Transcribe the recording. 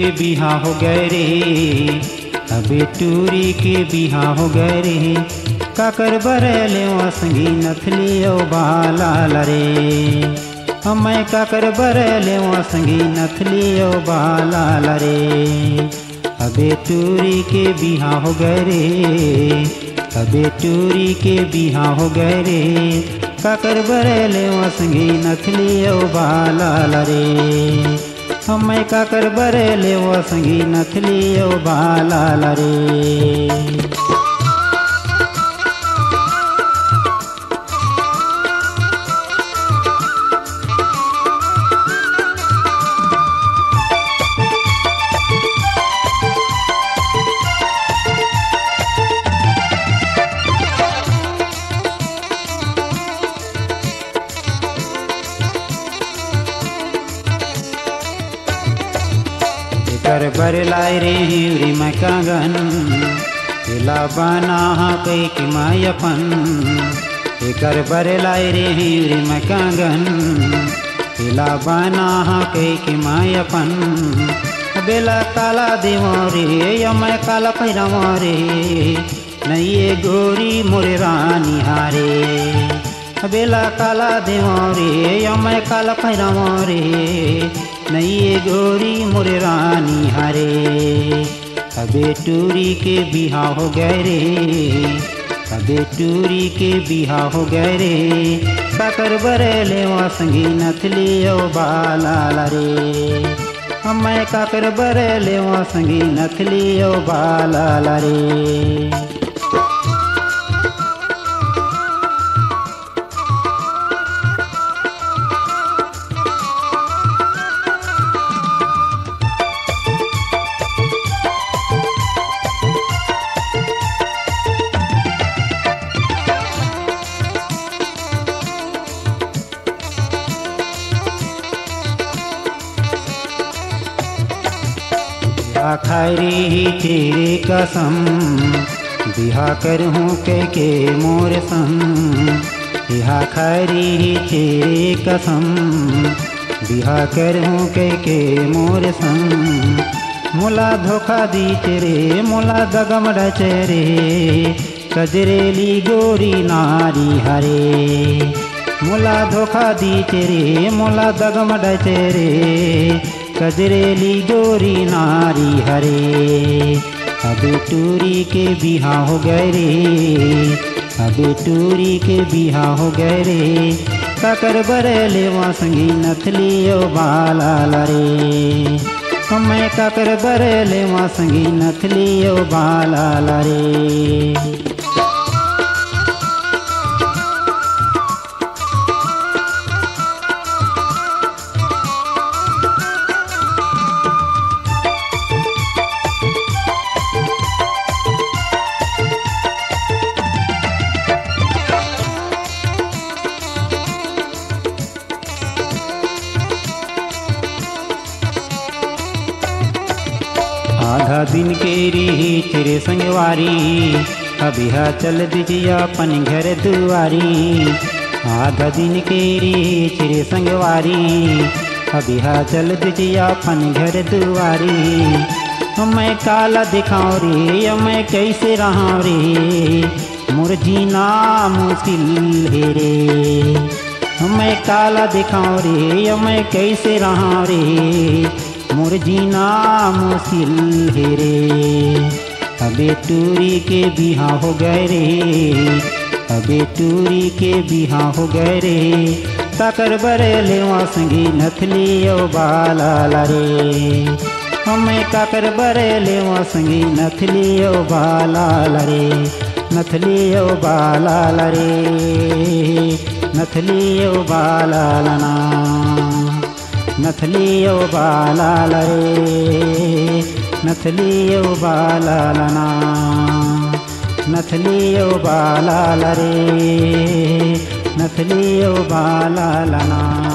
बिहा हो गए रे, अबे टूरी के बिहा हो गए रे। काकर बरले संगी नथली ओ बाला रे, मैं काकर बरले संगी नथली ओ बाला रे। अबे टूरी के बिहा हो गए रे, अबे टूरी के बिहा हो गए रे। काकर बरले संगी नथली ओ बाला रे, मैं काकर बरले संगी नथली ओ बाला रे। कर बरलाय रे हिवरी मैं कांगन, तिला बना कई कि मायपन। कर बरलाय रे हिवरी मैं कांगन, तिला बना कई कि मायपन। बेला काला देवो रे या मैं काला पैरावो रे, नहीं ये गोरी मोरे रानी हारे। बेला काला देवो रे या मैं काला पैरावो रे, नहीं ये गोरी मोरे रानी हरे। अबे टूरी के बिहा हो गए रे, अबे टूरी के बिहा हो गए रे। काकर बरले संगी नथली ओ बाला रे, मैं काकर बरले संगी नथली ओ बाला रे। खायरी तेरे कसम, बिहा करहूँ के मोर संग। बिहा खायरी तेरे कसम, बिहा करहूँ के मोर संग। मोला धोखा दी तेरे मोला दगम डचरे, कजरेली गोरी नारी हरे। मोला धोखा दी तेरे मोला दगम डचरे, कजरेली गोरी नारी हरे। अबे टूरी के बिहा हो गए रे, अबे टूरी के बिहा हो गए रे। काकर बरले संगी नथली ओ बाला रे, मैं काकर बरले संगी नथली ओ बाला रे। आधा दिन के री तेरे संगवारी, अबिहा चल दीजिए अपन घर दुआरी। आधा दिन के री तेरे संगवारी, अबिहा चल दीजिए अपन घर दुआरी। मैं काला दिखाऊँ रे मैं कैसे रहा रे, मोर जीना मुश्किल है रे। मैं काला दिखाऊँ रे मैं कैसे रहा रे, मोर जीना मुश्किल है रे। अबे टूरी के बिहा हो गए रे, अबे टूरी के बिहा हो गए रे। काकर बरले संगी नथली ओ बाला रे, मैं काकर बरले संगी नथली ओ बाला रे। नथली ओ बाला रे, नथली ओ बाला ना, नथली ओ बाला रे। नथली ओ बाला ना, नथली ओ बाला रे। नथली ओ बाला ना।